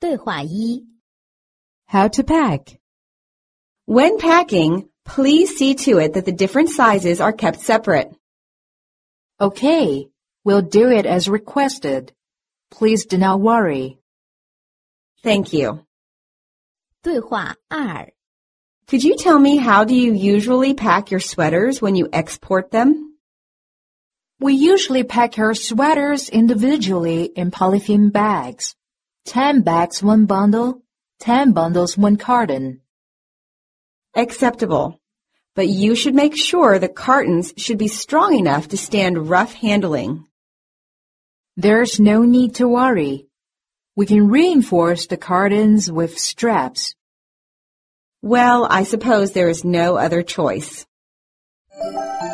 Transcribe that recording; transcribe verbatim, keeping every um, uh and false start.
对话一 How to pack. When packing, please see to it that the different sizes are kept separate. Okay, we'll do it as requested. Please do not worry. Thank you. 对话二 Could you tell me how do you usually pack your sweaters when you export them? We usually pack our sweaters individually in polythene bags. Ten bags one bundle, ten bundles one carton. Acceptable. But you should make sure the cartons should be strong enough to stand rough handling. There's no need to worry. We can reinforce the cartons with straps. Well, I suppose there is no other choice.